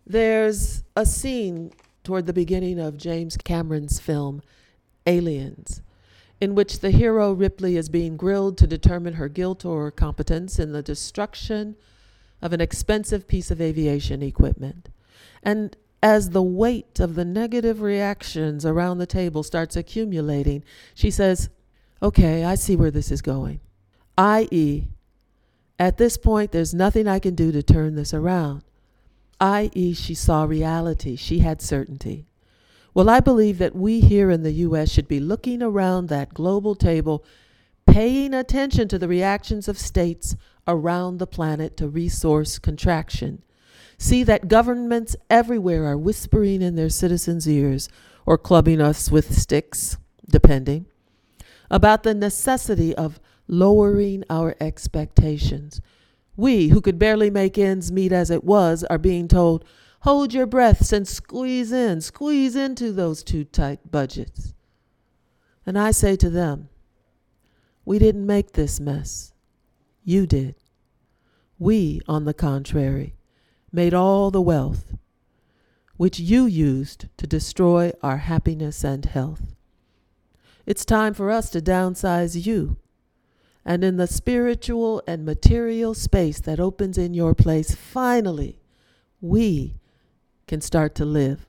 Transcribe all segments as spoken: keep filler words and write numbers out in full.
There's a scene toward the beginning of James Cameron's film, Aliens, in which the hero Ripley is being grilled to determine her guilt or competence in the destruction of an expensive piece of aviation equipment. And as the weight of the negative reactions around the table starts accumulating, she says, "Okay, I see where this is going. that is, at this point, there's nothing I can do to turn this around." that is, she saw reality. She had certainty. Well, I believe that we here in the U S should be looking around that global table, paying attention to the reactions of states around the planet to resource contraction. See that governments everywhere are whispering in their citizens' ears, or clubbing us with sticks, depending, about the necessity of lowering our expectations. We, who could barely make ends meet as it was, are being told, hold your breaths and squeeze in, squeeze into those too tight budgets. And I say to them, we didn't make this mess. You did. We, on the contrary, made all the wealth, which you used to destroy our happiness and health. It's time for us to downsize you. And in the spiritual and material space that opens in your place, finally, we can start to live.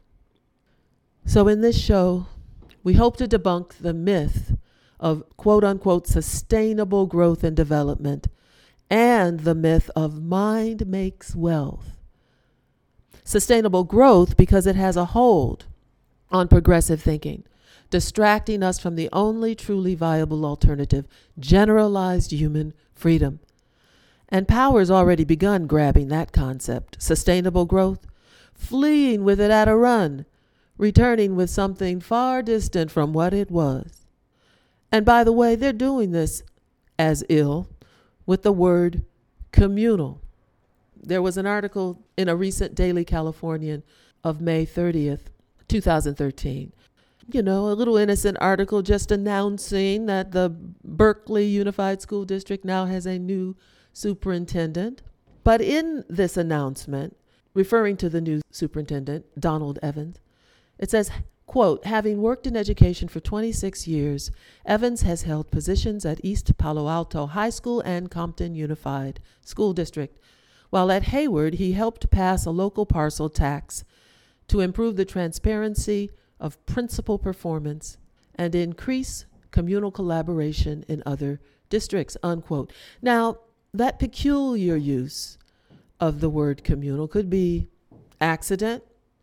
So in this show, we hope to debunk the myth of quote-unquote sustainable growth and development and the myth of mind makes wealth. Sustainable growth because it has a hold on progressive thinking, distracting us from the only truly viable alternative, generalized human freedom. And power's already begun grabbing that concept, sustainable growth, fleeing with it at a run, returning with something far distant from what it was. And by the way, they're doing this as ill with the word communal. There was an article in a recent Daily Californian of May thirtieth, twenty thirteen. You know, a little innocent article just announcing that the Berkeley Unified School District now has a new superintendent. But in this announcement, referring to the new superintendent, Donald Evans, it says, quote, having worked in education for twenty-six years, Evans has held positions at East Palo Alto High School and Compton Unified School District. While at Hayward, he helped pass a local parcel tax to improve the transparency of principal performance and increase communal collaboration in other districts, unquote. Now, that peculiar use of the word communal could be accident,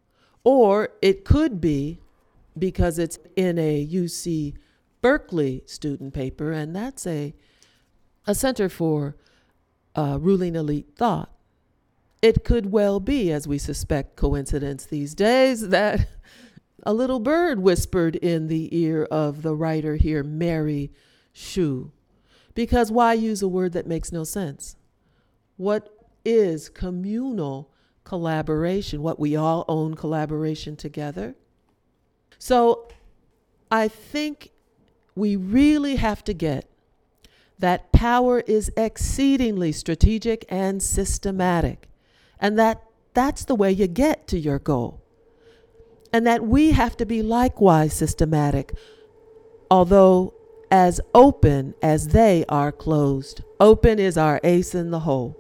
or it could be because it's in a U C Berkeley student paper, and that's a, a center for uh, ruling elite thought. It could well be, as we suspect coincidence these days, that a little bird whispered in the ear of the writer here, Mary Shu. Because why use a word that makes no sense? What is communal collaboration? What we all own collaboration together? So I think we really have to get that power is exceedingly strategic and systematic, and that that's the way you get to your goal. And that we have to be likewise systematic, although as open as they are closed. Open is our ace in the hole.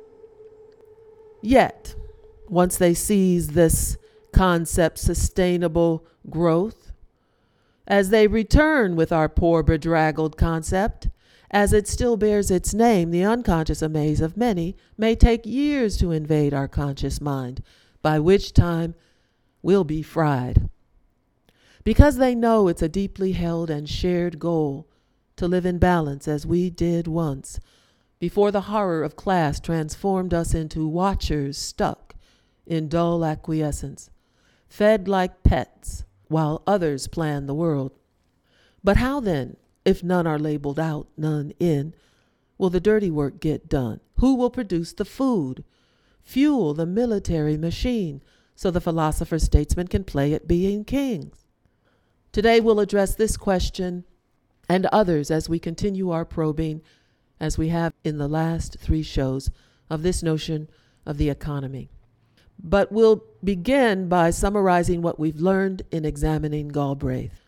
Yet, once they seize this concept, sustainable growth, as they return with our poor bedraggled concept, as it still bears its name, the unconscious amaze of many may take years to invade our conscious mind, by which time we'll be fried. Because they know it's a deeply held and shared goal to live in balance as we did once, before the horror of class transformed us into watchers stuck in dull acquiescence, fed like pets while others plan the world. But how then, if none are labeled out, none in, will the dirty work get done? Who will produce the food, fuel the military machine, so the philosopher-statesman can play at being kings? Today we'll address this question and others as we continue our probing, as we have in the last three shows, of this notion of the economy. But we'll begin by summarizing what we've learned in examining Galbraith.